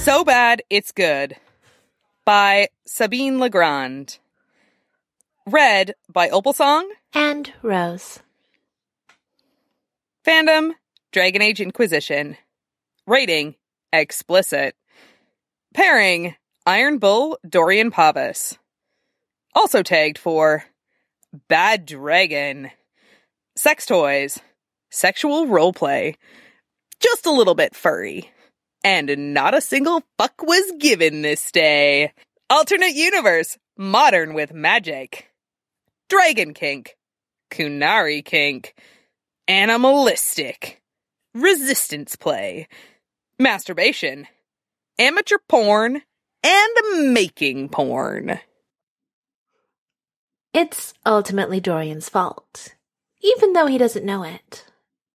So Bad It's Good by Sabine Legrand. Read by Opalsong and Rose. Fandom, Dragon Age Inquisition. Rating, explicit. Pairing, Iron Bull, Dorian Pavus. Also tagged for Bad Dragon. Sex toys. Sexual roleplay. Just a little bit furry. And not a single fuck was given this day. Alternate universe. Modern with magic. Dragon kink. Kunari kink. Animalistic. Resistance play. Masturbation. Amateur porn. And making porn. It's ultimately Dorian's fault, even though he doesn't know it.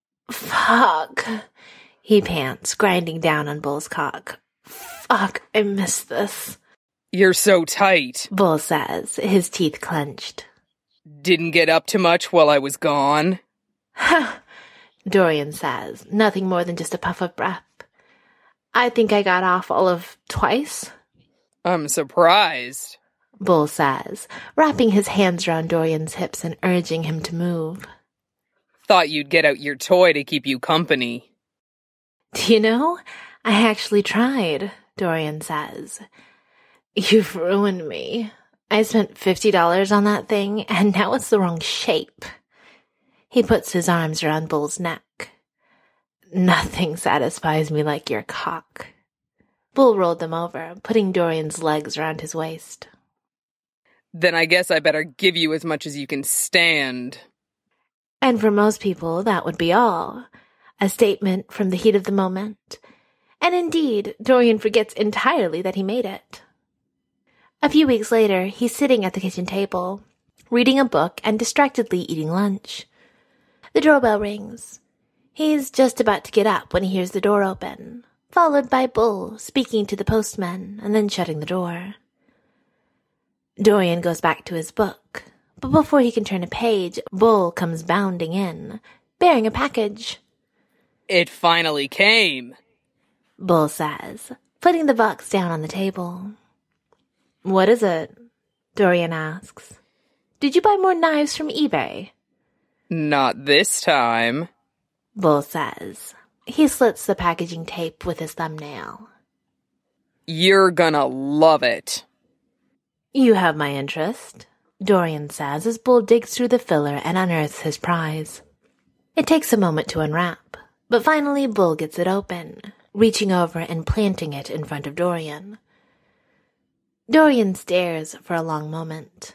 Fuck, he pants, grinding down on Bull's cock. Fuck, I missed this. You're so tight, Bull says, his teeth clenched. Didn't get up to much while I was gone. Dorian says, nothing more than just a puff of breath. I think I got off all of twice. I'm surprised, Bull says, wrapping his hands around Dorian's hips and urging him to move. Thought you'd get out your toy to keep you company. Do you know, I actually tried, Dorian says. You've ruined me. I spent $50 on that thing, and now it's the wrong shape. He puts his arms around Bull's neck. Nothing satisfies me like your cock. Bull rolled them over, putting Dorian's legs around his waist. Then I guess I better give you as much as you can stand. And for most people, that would be all. A statement from the heat of the moment. And indeed, Dorian forgets entirely that he made it. A few weeks later, he's sitting at the kitchen table, reading a book and distractedly eating lunch. The doorbell rings. He's just about to get up when he hears the door open, followed by Bull speaking to the postman and then shutting the door. Dorian goes back to his book, but before he can turn a page, Bull comes bounding in, bearing a package. It finally came, Bull says, putting the box down on the table. What is it? Dorian asks. Did you buy more knives from eBay? Not this time, Bull says. He slits the packaging tape with his thumbnail. You're gonna love it. You have my interest, Dorian says as Bull digs through the filler and unearths his prize. It takes a moment to unwrap, but finally Bull gets it open, reaching over and planting it in front of Dorian. Dorian stares for a long moment.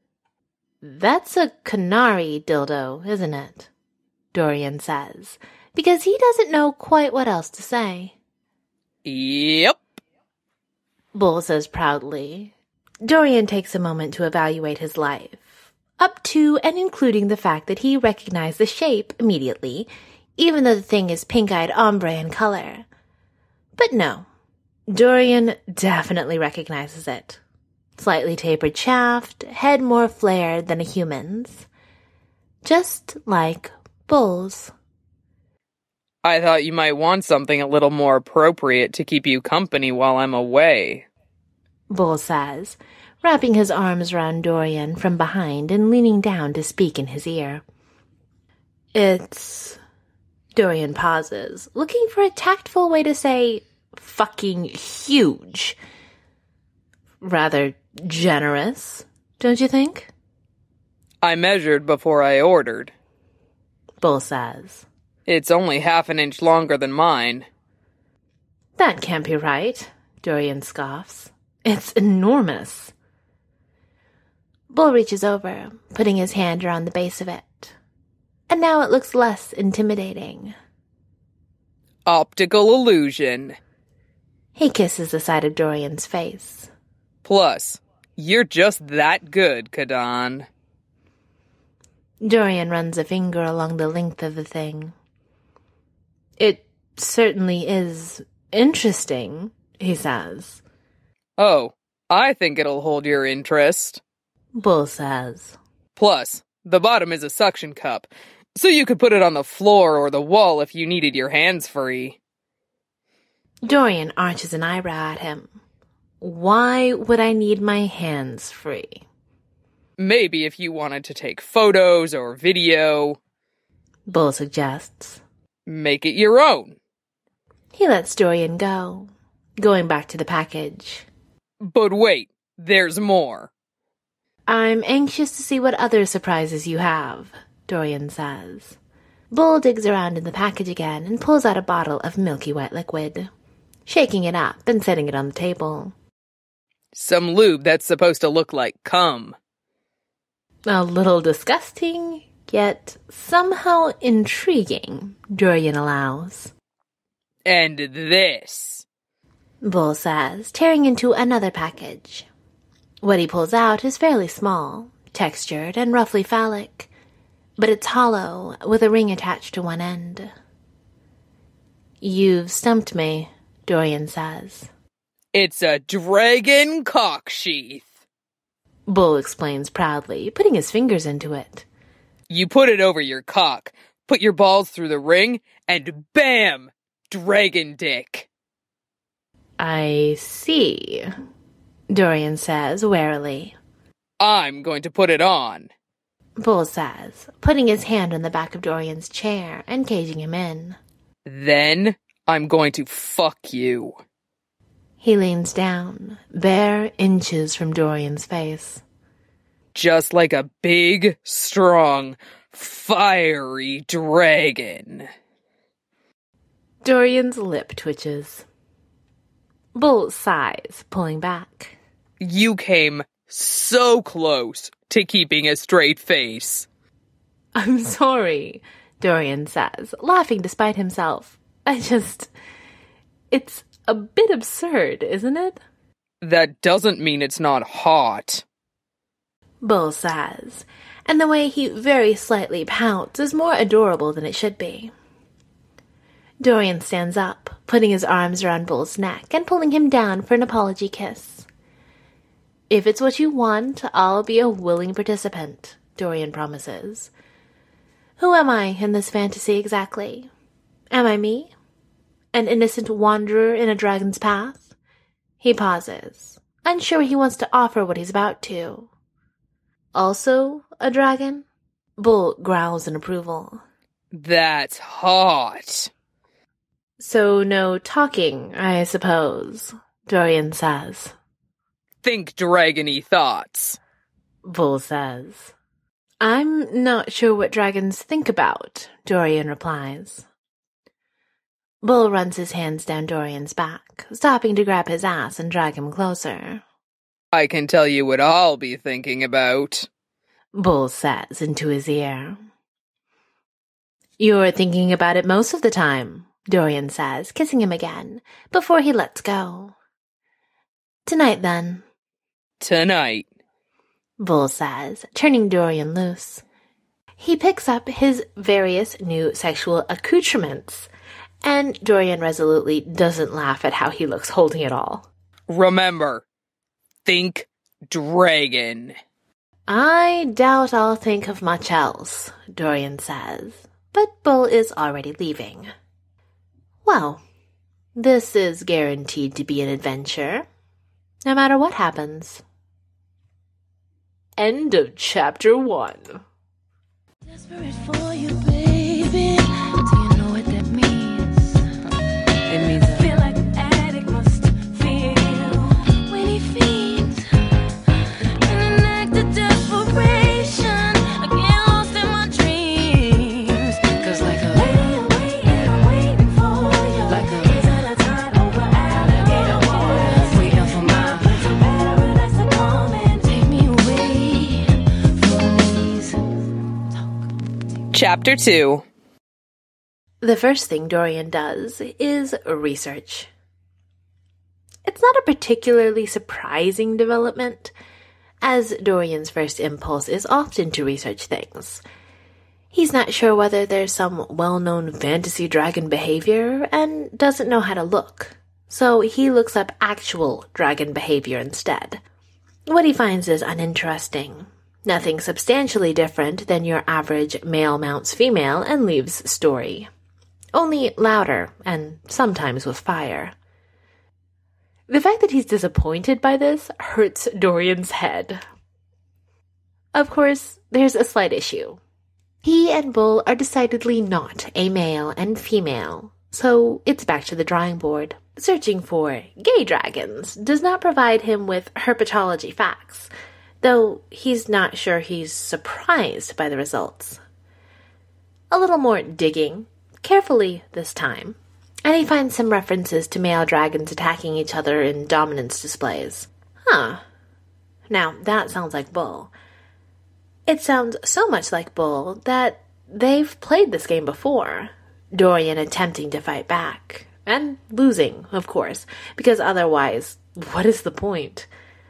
That's a Kunari dildo, isn't it? Dorian says, because he doesn't know quite what else to say. Yep, Bull says proudly. Dorian takes a moment to evaluate his life, up to and including the fact that he recognized the shape immediately, even though the thing is pink-eyed ombre in color. But no, Dorian definitely recognizes it. Slightly tapered shaft, head more flared than a human's. Just like Bull's. I thought you might want something a little more appropriate to keep you company while I'm away, Bull says, wrapping his arms around Dorian from behind and leaning down to speak in his ear. It's... Dorian pauses, looking for a tactful way to say, fucking huge. Rather generous, don't you think? I measured before I ordered, Bull says. It's only half an inch longer than mine. That can't be right, Dorian scoffs. It's enormous. Bull reaches over, putting his hand around the base of it. And now it looks less intimidating. Optical illusion. He kisses the side of Dorian's face. Plus, you're just that good, Kadan. Dorian runs a finger along the length of the thing. It certainly is interesting, he says. Oh, I think it'll hold your interest, Bull says. Plus, the bottom is a suction cup, so you could put it on the floor or the wall if you needed your hands free. Dorian arches an eyebrow at him. Why would I need my hands free? Maybe if you wanted to take photos or video. Bull suggests. Make it your own. He lets Dorian go, going back to the package. But wait, there's more. I'm anxious to see what other surprises you have, Dorian says. Bull digs around in the package again and pulls out a bottle of milky white liquid, shaking it up and setting it on the table. Some lube that's supposed to look like cum. A little disgusting, yet somehow intriguing, Dorian allows. And this, Bull says, tearing into another package. What he pulls out is fairly small, textured and roughly phallic, but it's hollow with a ring attached to one end. You've stumped me, Dorian says. It's a dragon cock sheath. Bull explains proudly, putting his fingers into it. You put it over your cock, put your balls through the ring, and bam! Dragon dick. I see, Dorian says warily. I'm going to put it on. Bull says, putting his hand on the back of Dorian's chair and caging him in. Then I'm going to fuck you. He leans down, bare inches from Dorian's face. Just like a big, strong, fiery dragon. Dorian's lip twitches. Bull sighs, pulling back. You came so close to keeping a straight face. I'm sorry, Dorian says, laughing despite himself. It's a bit absurd, isn't it? That doesn't mean it's not hot. Bull says, and the way he very slightly pouts is more adorable than it should be. Dorian stands up, putting his arms around Bull's neck and pulling him down for an apology kiss. If it's what you want, I'll be a willing participant, Dorian promises. Who am I in this fantasy exactly? Am I me? An innocent wanderer in a dragon's path? He pauses, unsure he wants to offer what he's about to. Also a dragon? Bull growls in approval. That's hot. So no talking, I suppose, Dorian says. Think dragon-y thoughts. Bull says. I'm not sure what dragons think about, Dorian replies. Bull runs his hands down Dorian's back, stopping to grab his ass and drag him closer. I can tell you what I'll be thinking about, Bull says into his ear. You're thinking about it most of the time, Dorian says, kissing him again, before he lets go. Tonight, then. Tonight, Bull says, turning Dorian loose. He picks up his various new sexual accoutrements, and Dorian resolutely doesn't laugh at how he looks holding it all. remember, think dragon. I doubt I'll think of much else, Dorian says, but Bull is already leaving. Well, this is guaranteed to be an adventure, no matter what happens. End of Chapter 1. Desperate for you, baby. Do you know what that means? It means that. Feel like an addict must feel when he feeds. In an act of desperation, I get lost in my dreams. 'Cause like a I'm waiting for you. Like a reason I turn over alligator boys. Waiting for my prince of paradise to come and take me away from these. Chapter 2. The first thing Dorian does is research. It's not a particularly surprising development, as Dorian's first impulse is often to research things. He's not sure whether there's some well-known fantasy dragon behavior and doesn't know how to look, so he looks up actual dragon behavior instead. What he finds is uninteresting. Nothing substantially different than your average male mounts female and leaves story. Only louder, and sometimes with fire. The fact that he's disappointed by this hurts Dorian's head. Of course, there's a slight issue. He and Bull are decidedly not a male and female, so it's back to the drawing board. Searching for gay dragons does not provide him with herpetology facts, though he's not sure he's surprised by the results. A little more digging, carefully this time, and he finds some references to male dragons attacking each other in dominance displays. Now, that sounds like Bull. It sounds so much like Bull that they've played this game before, Dorian attempting to fight back, and losing, of course, because otherwise, what is the point?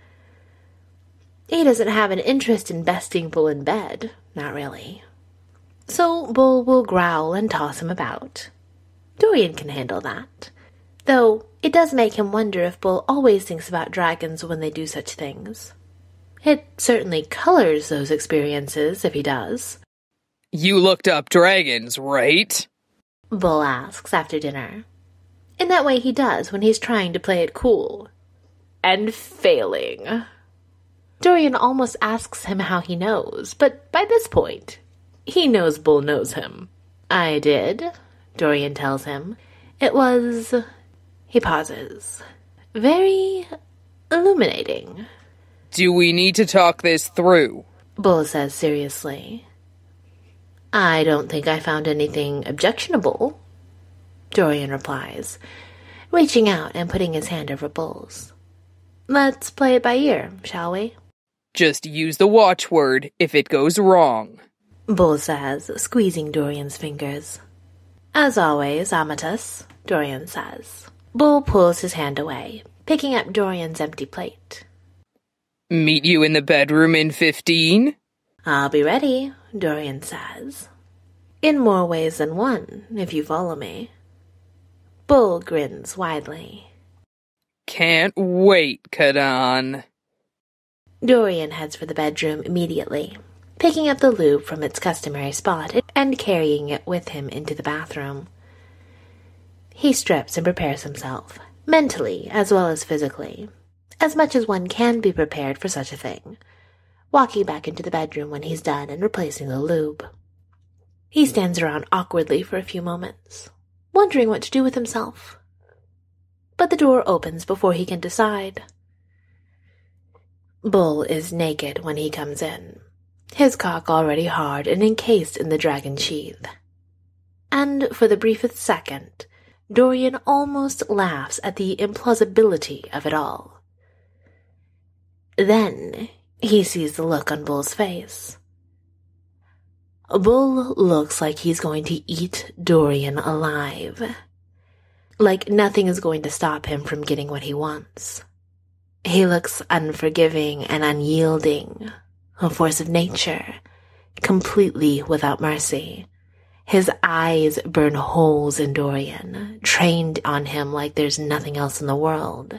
He doesn't have an interest in besting Bull in bed, not really. So Bull will growl and toss him about. Dorian can handle that, though it does make him wonder if Bull always thinks about dragons when they do such things. It certainly colors those experiences if he does. You looked up dragons, right? Bull asks after dinner. In that way he does when he's trying to play it cool. And failing. Dorian almost asks him how he knows, but by this point, he knows Bull knows him. I did, Dorian tells him. It was... He pauses. Very illuminating. Do we need to talk this through? Bull says seriously. I don't think I found anything objectionable, Dorian replies, reaching out and putting his hand over Bull's. Let's play it by ear, shall we? Just use the watchword if it goes wrong, Bull says, squeezing Dorian's fingers. As always, Amatus, Dorian says. Bull pulls his hand away, picking up Dorian's empty plate. Meet you in the bedroom in 15? I'll be ready, Dorian says. In more ways than one, if you follow me. Bull grins widely. Can't wait, Kadan. Dorian heads for the bedroom immediately, picking up the lube from its customary spot and carrying it with him into the bathroom. He strips and prepares himself, mentally as well as physically, as much as one can be prepared for such a thing, walking back into the bedroom when he's done and replacing the lube. He stands around awkwardly for a few moments, wondering what to do with himself. But the door opens before he can decide. Bull is naked when he comes in, his cock already hard and encased in the dragon sheath. And for the briefest second, Dorian almost laughs at the implausibility of it all. Then he sees the look on Bull's face. Bull looks like he's going to eat Dorian alive. Like nothing is going to stop him from getting what he wants. He looks unforgiving and unyielding, a force of nature, completely without mercy. His eyes burn holes in Dorian, trained on him like there's nothing else in the world.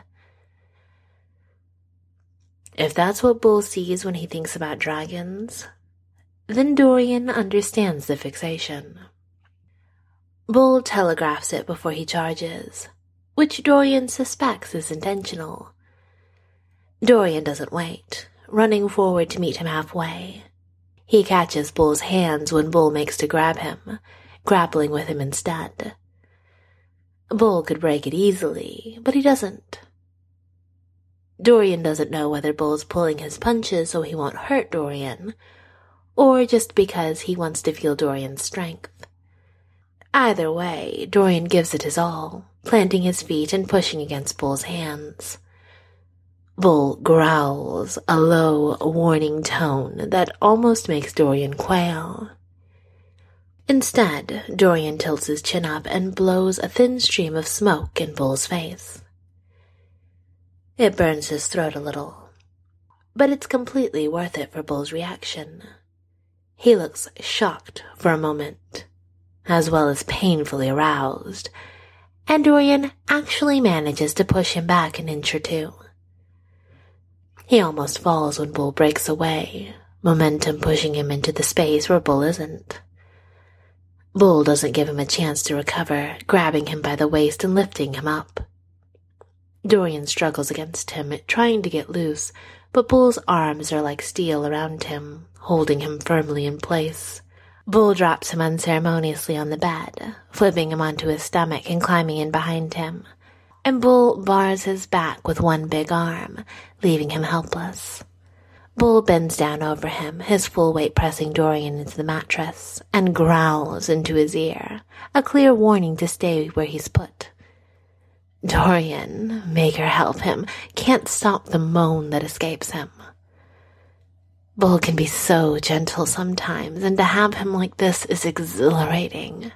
If that's what Bull sees when he thinks about dragons, then Dorian understands the fixation. Bull telegraphs it before he charges, which Dorian suspects is intentional. Dorian doesn't wait, running forward to meet him halfway. He catches Bull's hands when Bull makes to grab him, grappling with him instead. Bull could break it easily, but he doesn't. Dorian doesn't know whether Bull's pulling his punches so he won't hurt Dorian, or just because he wants to feel Dorian's strength. Either way, Dorian gives it his all, planting his feet and pushing against Bull's hands. Bull growls, a low, warning tone that almost makes Dorian quail. Instead, Dorian tilts his chin up and blows a thin stream of smoke in Bull's face. It burns his throat a little, but it's completely worth it for Bull's reaction. He looks shocked for a moment, as well as painfully aroused, and Dorian actually manages to push him back an inch or two. He almost falls when Bull breaks away, momentum pushing him into the space where Bull isn't. Bull doesn't give him a chance to recover, grabbing him by the waist and lifting him up. Dorian struggles against him, trying to get loose, but Bull's arms are like steel around him, holding him firmly in place. Bull drops him unceremoniously on the bed, flipping him onto his stomach and climbing in behind him. And Bull bars his back with one big arm, leaving him helpless. Bull bends down over him, his full weight pressing Dorian into the mattress, and growls into his ear, a clear warning to stay where he's put. Dorian, make her help him, can't stop the moan that escapes him. Bull can be so gentle sometimes, and to have him like this is exhilarating.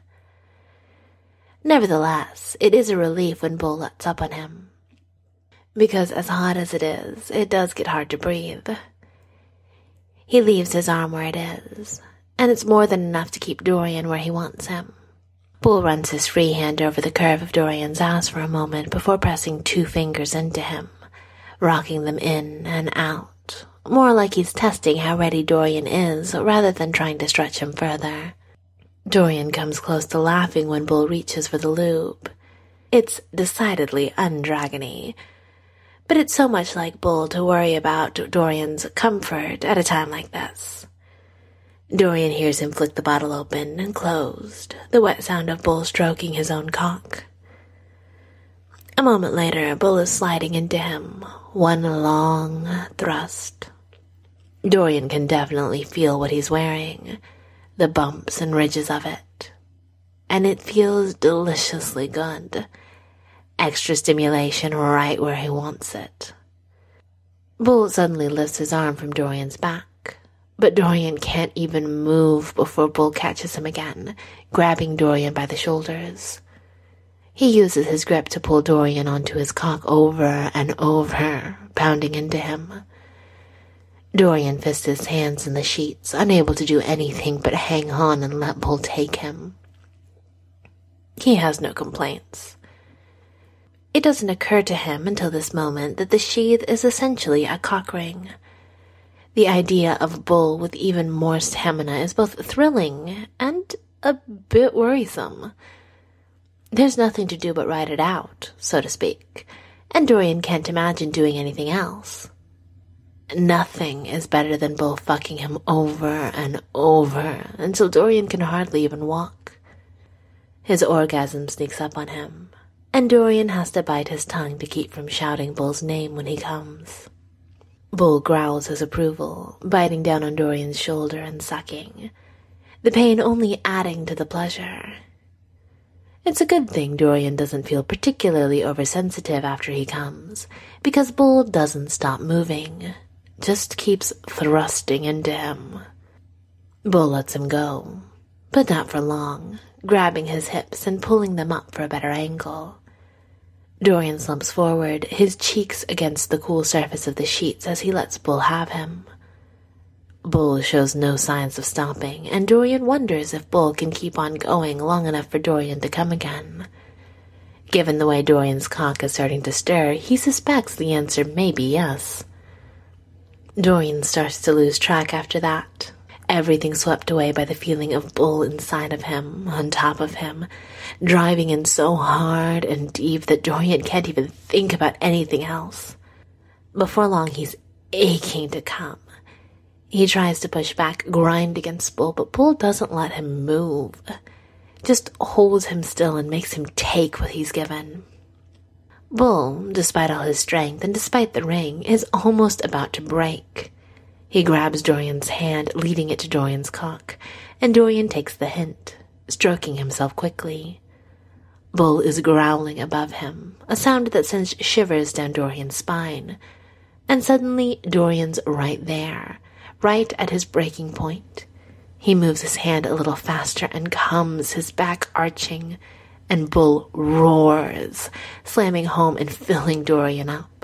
Nevertheless, it is a relief when Bull lets up on him. Because as hot as it is, it does get hard to breathe. He leaves his arm where it is, and it's more than enough to keep Dorian where he wants him. Bull runs his free hand over the curve of Dorian's ass for a moment before pressing 2 fingers into him, rocking them in and out, more like he's testing how ready Dorian is rather than trying to stretch him further. Dorian comes close to laughing when Bull reaches for the lube. It's decidedly undragony, but it's so much like Bull to worry about Dorian's comfort at a time like this. Dorian hears him flick the bottle open and closed, the wet sound of Bull stroking his own cock. A moment later, Bull is sliding into him, one long thrust. Dorian can definitely feel what he's wearing, the bumps and ridges of it, and it feels deliciously good. Extra stimulation right where he wants it. Bull suddenly lifts his arm from Dorian's back, but Dorian can't even move before Bull catches him again, grabbing Dorian by the shoulders. He uses his grip to pull Dorian onto his cock over and over, pounding into him. Dorian fists his hands in the sheets, unable to do anything but hang on and let Bull take him. He has no complaints. It doesn't occur to him until this moment that the sheath is essentially a cock ring. The idea of Bull with even more stamina is both thrilling and a bit worrisome. There's nothing to do but ride it out, so to speak, and Dorian can't imagine doing anything else. Nothing is better than Bull fucking him over and over until Dorian can hardly even walk. His orgasm sneaks up on him, and Dorian has to bite his tongue to keep from shouting Bull's name when he comes. Bull growls his approval, biting down on Dorian's shoulder and sucking, the pain only adding to the pleasure. It's a good thing Dorian doesn't feel particularly oversensitive after he comes, because Bull doesn't stop moving, just keeps thrusting into him. Bull lets him go, but not for long, grabbing his hips and pulling them up for a better angle. Dorian slumps forward, his cheeks against the cool surface of the sheets as he lets Bull have him. Bull shows no signs of stopping, and Dorian wonders if Bull can keep on going long enough for Dorian to come again. Given the way Dorian's cock is starting to stir, he suspects the answer may be yes. Dorian starts to lose track after that, everything swept away by the feeling of Bull inside of him, on top of him, driving in so hard and deep that Dorian can't even think about anything else. Before long, he's aching to come. He tries to push back, grind against Bull, but Bull doesn't let him move, just holds him still and makes him take what he's given. Bull, despite all his strength and despite the ring, is almost about to break. He grabs Dorian's hand, leading it to Dorian's cock, and Dorian takes the hint, stroking himself quickly. Bull is growling above him, a sound that sends shivers down Dorian's spine, and suddenly Dorian's right there, right at his breaking point. He moves his hand a little faster and comes, his back arching, and Bull roars, slamming home and filling Dorian up.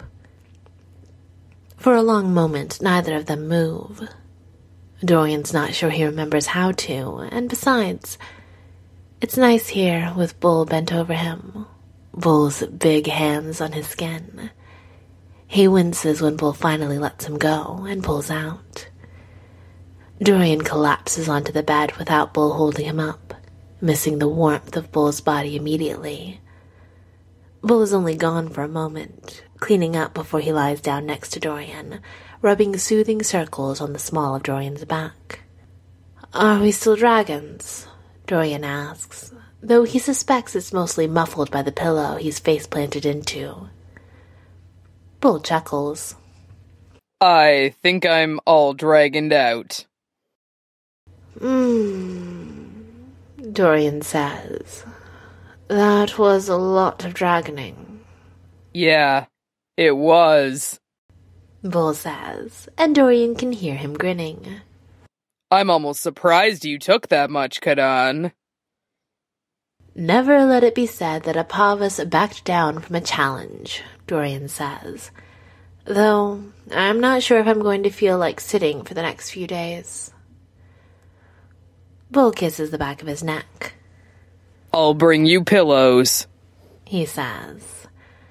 For a long moment, neither of them move. Dorian's not sure he remembers how to, and besides, it's nice here with Bull bent over him, Bull's big hands on his skin. He winces when Bull finally lets him go and pulls out. Dorian collapses onto the bed without Bull holding him up, missing the warmth of Bull's body immediately. Bull is only gone for a moment, cleaning up before he lies down next to Dorian, rubbing soothing circles on the small of Dorian's back. "Are we still dragons?" Dorian asks, though he suspects it's mostly muffled by the pillow he's face-planted into. Bull chuckles. I think I'm all dragoned out. Dorian says. That was a lot of dragoning. Yeah, it was. Bull says, and Dorian can hear him grinning. I'm almost surprised you took that much, Kadan. Never let it be said that a Pavus backed down from a challenge, Dorian says. Though, I'm not sure if I'm going to feel like sitting for the next few days. Bull kisses the back of his neck. I'll bring you pillows, he says.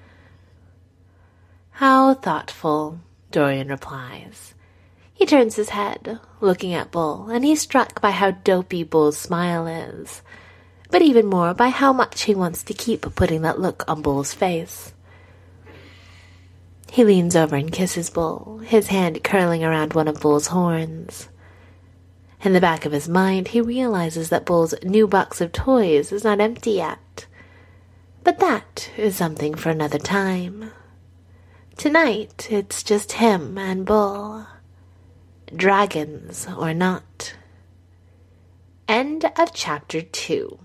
How thoughtful, Dorian replies. He turns his head, looking at Bull, and he's struck by how dopey Bull's smile is, but even more by how much he wants to keep putting that look on Bull's face. He leans over and kisses Bull, his hand curling around one of Bull's horns. In the back of his mind, he realizes that Bull's new box of toys is not empty yet. But that is something for another time. Tonight, it's just him and Bull. Dragons or not. End of Chapter 2.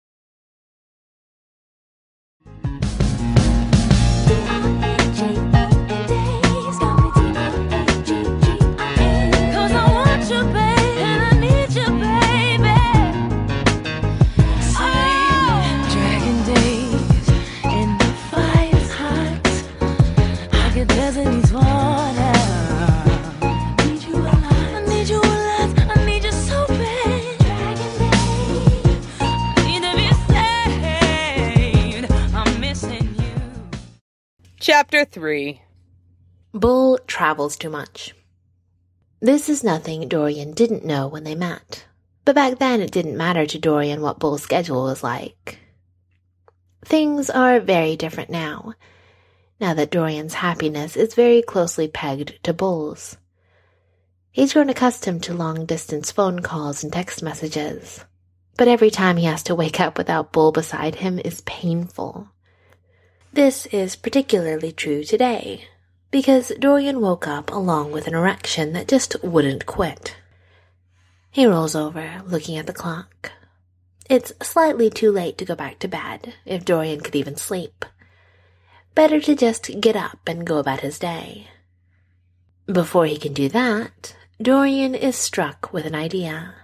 Chapter 3. Bull travels too much. This is nothing Dorian didn't know when they met, but back then it didn't matter to Dorian what Bull's schedule was like. Things are very different now that Dorian's happiness is very closely pegged to Bull's. He's grown accustomed to long-distance phone calls and text messages, but every time he has to wake up without Bull beside him is painful. This is particularly true today, because Dorian woke up along with an erection that just wouldn't quit. He rolls over, looking at the clock. It's slightly too late to go back to bed, if Dorian could even sleep. Better to just get up and go about his day. Before he can do that, Dorian is struck with an idea.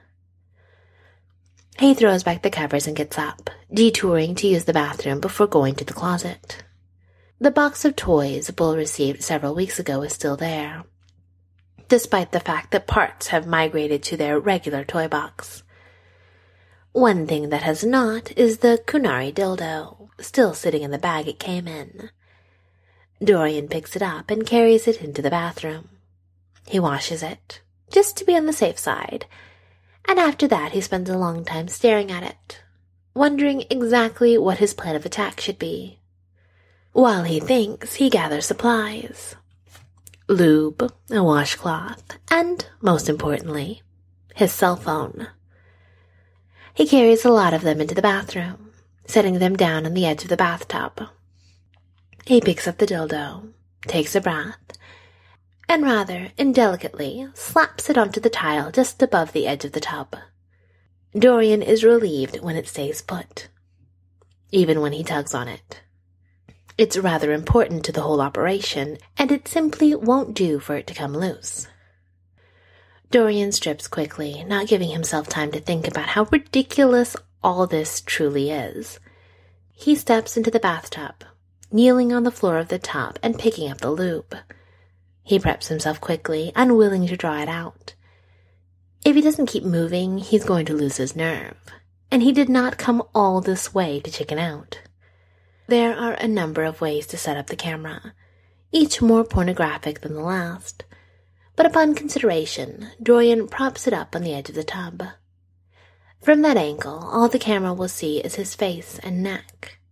He throws back the covers and gets up, detouring to use the bathroom before going to the closet. The box of toys Bull received several weeks ago is still there, despite the fact that parts have migrated to their regular toy box. One thing that has not is the Kunari dildo, still sitting in the bag it came in. Dorian picks it up and carries it into the bathroom. He washes it, just to be on the safe side, and after that he spends a long time staring at it, wondering exactly what his plan of attack should be. While he thinks, he gathers supplies. Lube, a washcloth, and, most importantly, his cell phone. He carries a lot of them into the bathroom, setting them down on the edge of the bathtub. He picks up the dildo, takes a breath, and rather indelicately slaps it onto the tile just above the edge of the tub. Dorian is relieved when it stays put, even when he tugs on it. It's rather important to the whole operation, and it simply won't do for it to come loose. Dorian strips quickly, not giving himself time to think about how ridiculous all this truly is. He steps into the bathtub, kneeling on the floor of the tub and picking up the lube. He preps himself quickly, unwilling to draw it out. If he doesn't keep moving, he's going to lose his nerve, and he did not come all this way to chicken out. There are a number of ways to set up the camera, each more pornographic than the last, but upon consideration, Dorian props it up on the edge of the tub. From that angle, all the camera will see is his face and neck.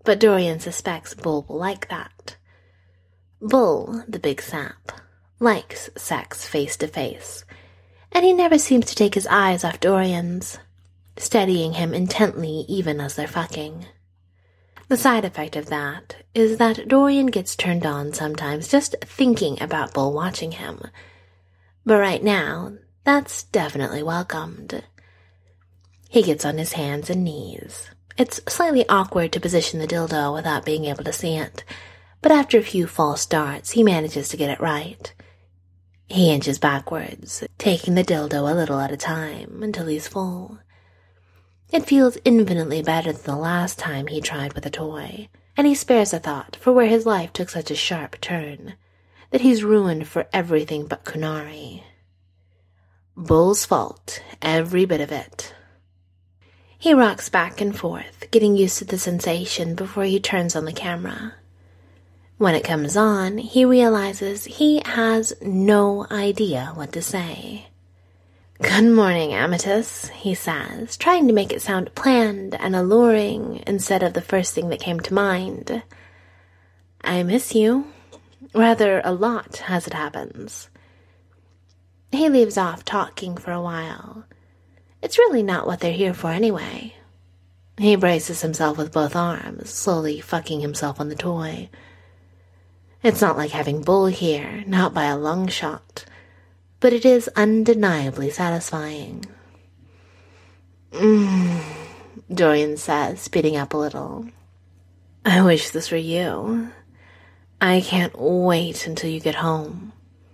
but Dorian suspects Bull will like that. Bull, the big sap, likes sex face-to-face, and he never seems to take his eyes off Dorian's, studying him intently even as they're fucking. The side effect of that is that Dorian gets turned on sometimes just thinking about Bull watching him, but right now, that's definitely welcomed. He gets on his hands and knees. It's slightly awkward to position the dildo without being able to see it, but after a few false starts, he manages to get it right. He inches backwards, taking the dildo a little at a time until he's full. It feels infinitely better than the last time he tried with a toy, and he spares a thought for where his life took such a sharp turn, that he's ruined for everything but Kunari. Bull's fault, every bit of it. He rocks back and forth, getting used to the sensation before he turns on the camera. When it comes on, he realizes he has no idea what to say. "Good morning, Amatus," he says, trying to make it sound planned and alluring instead of the first thing that came to mind. "I miss you. Rather a lot, as it happens." He leaves off talking for a while. It's really not what they're here for anyway. He braces himself with both arms, slowly fucking himself on the toy. It's not like having Bull here, not by a long shot, but it is undeniably satisfying. Dorian says, speeding up a little. "I wish this were you. I can't wait until you get home."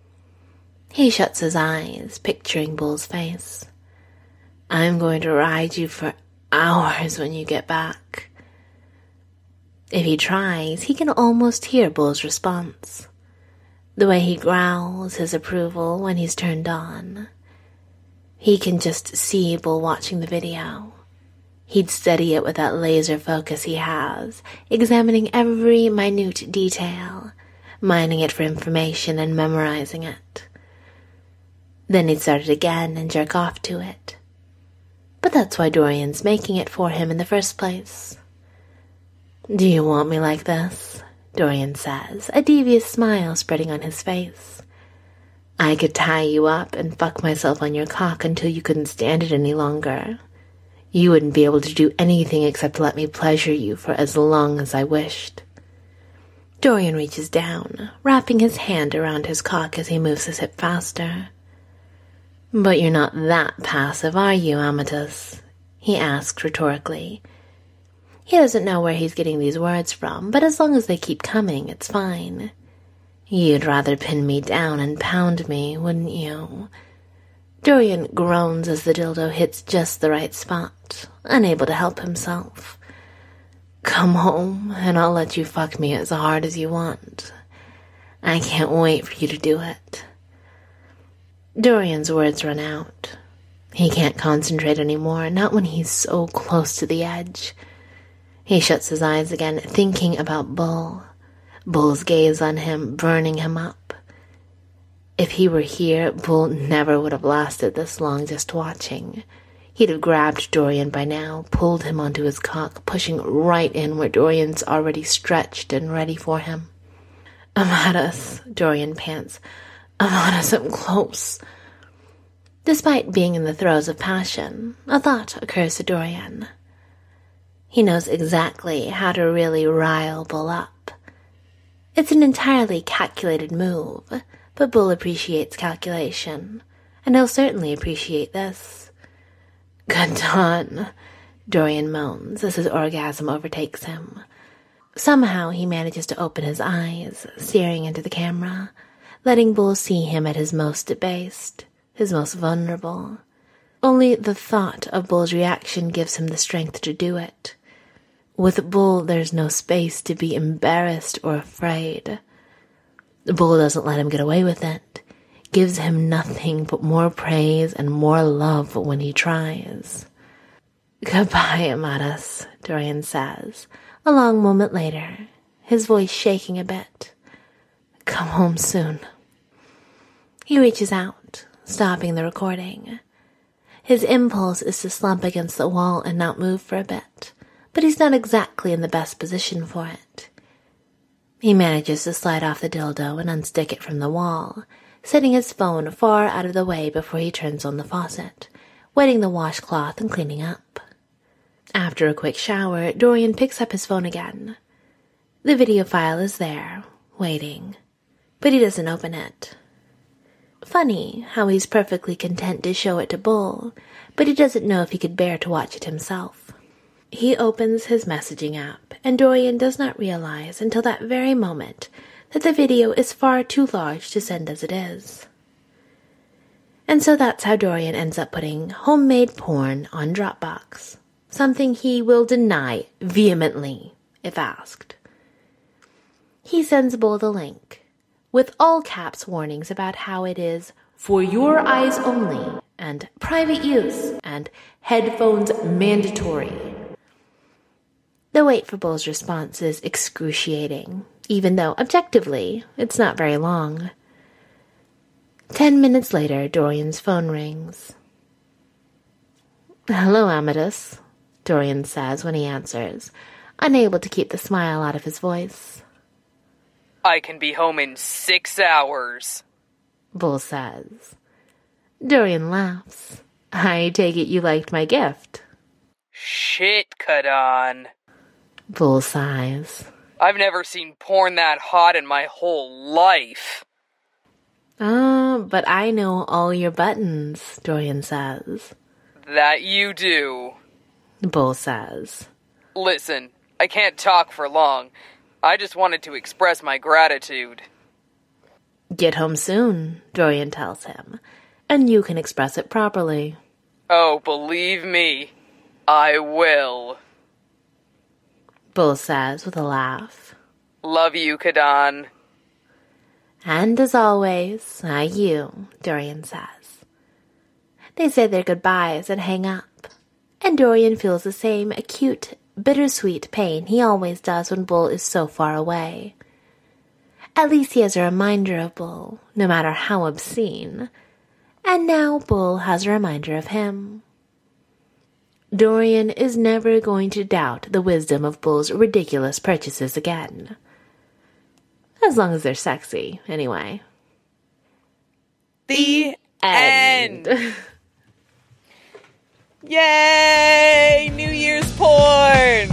He shuts his eyes, picturing Bull's face. "I'm going to ride you for hours when you get back." If he tries, he can almost hear Bull's response. The way he growls his approval when he's turned on. He can just see Bull watching the video. He'd study it with that laser focus he has, examining every minute detail, mining it for information and memorizing it. Then he'd start it again and jerk off to it. But that's why Dorian's making it for him in the first place. "Do you want me like this?" Dorian says, a devious smile spreading on his face. "I could tie you up and fuck myself on your cock until you couldn't stand it any longer. You wouldn't be able to do anything except let me pleasure you for as long as I wished." Dorian reaches down, wrapping his hand around his cock as he moves his hip faster. "But you're not that passive, are you, Amatus?" he asks rhetorically. He doesn't know where he's getting these words from, but as long as they keep coming, it's fine. "You'd rather pin me down and pound me, wouldn't you?" Dorian groans as the dildo hits just the right spot, unable to help himself. "Come home, and I'll let you fuck me as hard as you want. I can't wait for you to do it." Dorian's words run out. He can't concentrate anymore, not when he's so close to the edge. He shuts his eyes again, thinking about Bull. Bull's gaze on him, burning him up. If he were here, Bull never would have lasted this long just watching. He'd have grabbed Dorian by now, pulled him onto his cock, pushing right in where Dorian's already stretched and ready for him. "Amatus," Dorian pants. "Amatus, I'm close." Despite being in the throes of passion, a thought occurs to Dorian. He knows exactly how to really rile Bull up. It's an entirely calculated move, but Bull appreciates calculation, and he'll certainly appreciate this. "Good done," Dorian moans as his orgasm overtakes him. Somehow he manages to open his eyes, staring into the camera, letting Bull see him at his most debased, his most vulnerable. Only the thought of Bull's reaction gives him the strength to do it. With Bull, there's no space to be embarrassed or afraid. Bull doesn't let him get away with it, gives him nothing but more praise and more love when he tries. "Goodbye, Amatus," Dorian says, a long moment later, his voice shaking a bit. "Come home soon." He reaches out, stopping the recording. His impulse is to slump against the wall and not move for a bit, but he's not exactly in the best position for it. He manages to slide off the dildo and unstick it from the wall, setting his phone far out of the way before he turns on the faucet, wetting the washcloth and cleaning up. After a quick shower, Dorian picks up his phone again. The video file is there, waiting, but he doesn't open it. Funny how he's perfectly content to show it to Bull, but he doesn't know if he could bear to watch it himself. He opens his messaging app, and Dorian does not realize until that very moment that the video is far too large to send as it is. And so that's how Dorian ends up putting homemade porn on Dropbox, something he will deny vehemently if asked. He sends Bull the link, with all caps warnings about how it is for your eyes only, and private use, and headphones mandatory. The wait for Bull's response is excruciating, even though, objectively, it's not very long. 10 minutes later, Dorian's phone rings. "Hello, Amadeus," Dorian says when he answers, unable to keep the smile out of his voice. I can be home in 6 hours, Bull says. Dorian laughs. "I take it you liked my gift." Shit, Kadan. Bull sighs. I've never seen porn that hot in my whole life. But I know all your buttons, Dorian says. That you do. Bull says. Listen, I can't talk for long. I just wanted to express my gratitude. Get home soon, Dorian tells him, and you can express it properly. Oh, believe me, I will. Bull says with a laugh. Love you, Kadan. And as always, you, Dorian says. They say their goodbyes and hang up, and Dorian feels the same acute, bittersweet pain he always does when Bull is so far away. At least he has a reminder of Bull, no matter how obscene, and now Bull has a reminder of him. Dorian is never going to doubt the wisdom of Bull's ridiculous purchases again. As long as they're sexy, anyway. The end. Yay! New Year's porn!